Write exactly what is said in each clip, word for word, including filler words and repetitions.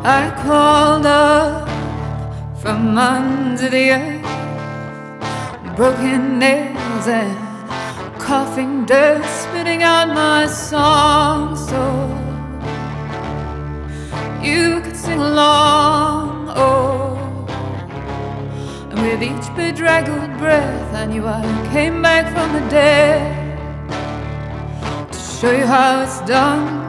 I crawled up from under the earth, broken nails and coughing dirt, spitting out my song so you could sing along. Oh, and with each bedraggled breath I knew I came back from the dead to show you how it's done,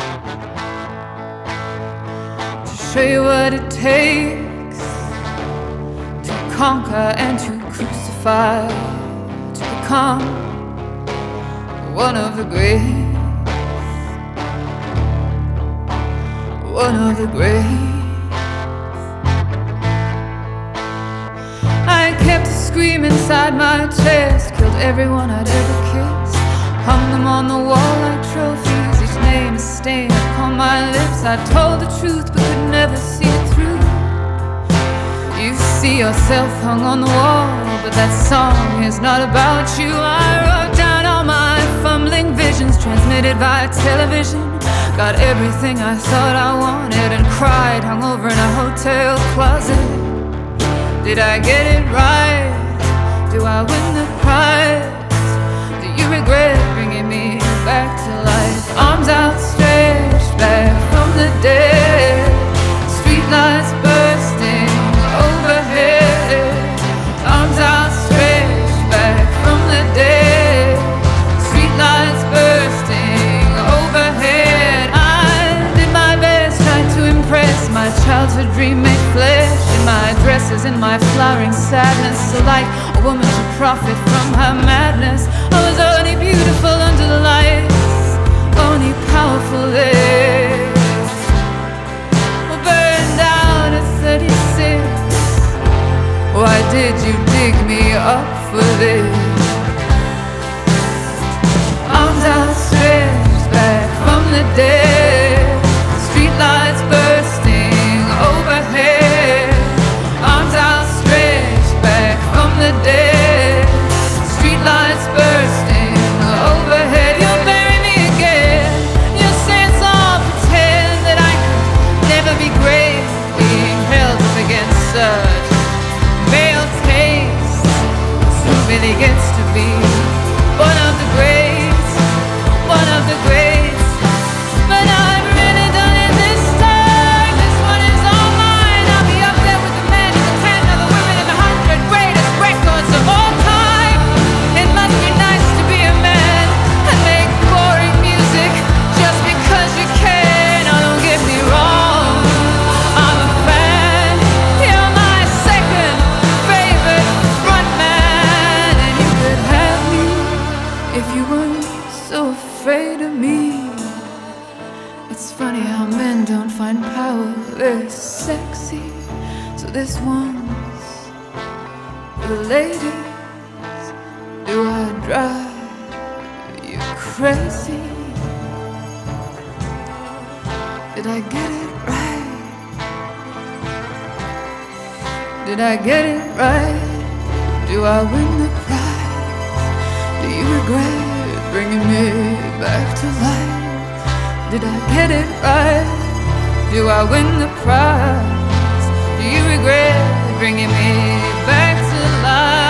show you what it takes to conquer and to crucify, to become one of the great, one of the great. I kept a scream inside my chest, killed everyone I'd ever kissed, hung them on the wall like trophies, each name is stained upon my lips. I told the truth but could never see it through. You see yourself hung on the wall, but that song is not about you. I wrote down all my fumbling visions, transmitted via television, got everything I thought I wanted, and cried hungover in a hotel closet. Did I get it right? Do I win the prize? Do you regret bringing me back to life? Arms outstretched back from the dead, streetlights bursting overhead. Arms outstretched back from the dead, streetlights bursting overhead. I did my best, tried to impress my childhood dream made flesh, in my dresses, in my flowering sadness, so like a woman to profit from her madness. I was only beautiful under the lights, only powerful there. Burned out at thirty-six. Why did you dig me up for this? Arms outstretched back from the dead, streetlights bursting overhead. Arms outstretched back from the dead, streetlights bursting overhead. You'll bury me again, you'll say it's all pretend, that I could never be great, being held up against such male taste. Who really gets to be one of the greats, one of the greats? But I've really done it this time. This one is all mine. I'll be up there with the men and the ten of the women and the hundred greatest records of all time. It must be nice to be a man and make boring music just because you can. Oh, don't get me wrong, I'm a fan. You're my second favorite frontman, and you could have me if you weren't so afraid of me. It's funny how men don't find power very sexy, so this one's for the ladies. Do I drive you crazy? Did I get it right? Did I get it right? Do I win the prize? Do you regret bringing me back to life? Did I get it right? Do I win the prize? Do you regret bringing me back to life?